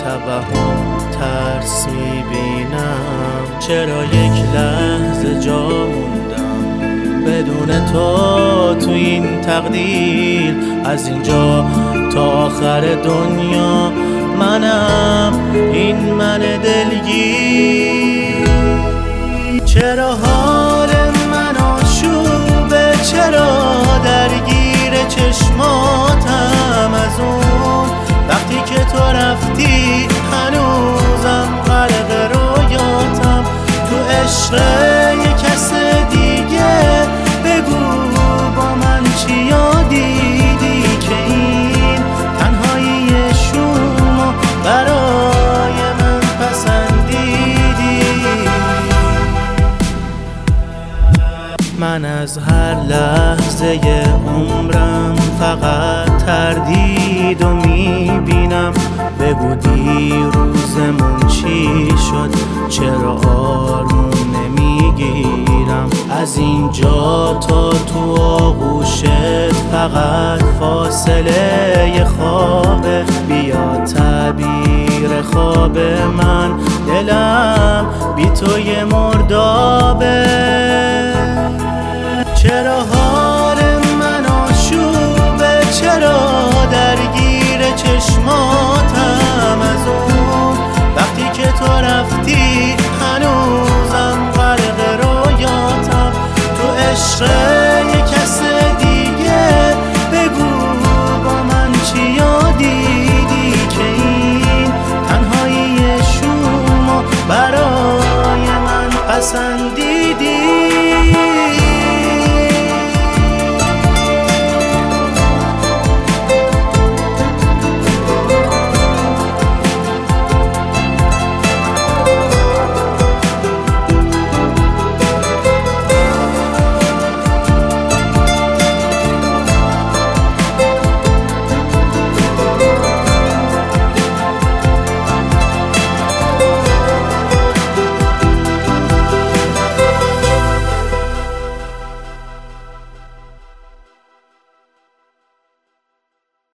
توهم ترس میبینم. چرا یک لحظه جا موندم بدون تو این تقدیر؟ از اینجا تا آخر دنیا منم این من دلگیر. چرا حال من آشوبه؟ چرا درگیر چشماتم از اون وقتی که تو رفتی؟ هنوزم غرق رویاتم تو عشق یه کس دیگه. بگو با من چیا دیدی که این تنهایی شومو برای من پسندیدی؟ من از هر لحظه عمرم فقط تردید و میبینم. بگو دیروزمون چی شد؟ چرا آروم نمیگیرم؟ از اینجا تا تو آغوشت فقط فاصله خوابه. بیا تعبیر خواب من، دلم بی تو یه مردابه. چرا حال من آشوبه؟ چرا درگیر چشماتم از اون وقتی که تو رفتی؟ هنوزم غرق رویاتم تو عشق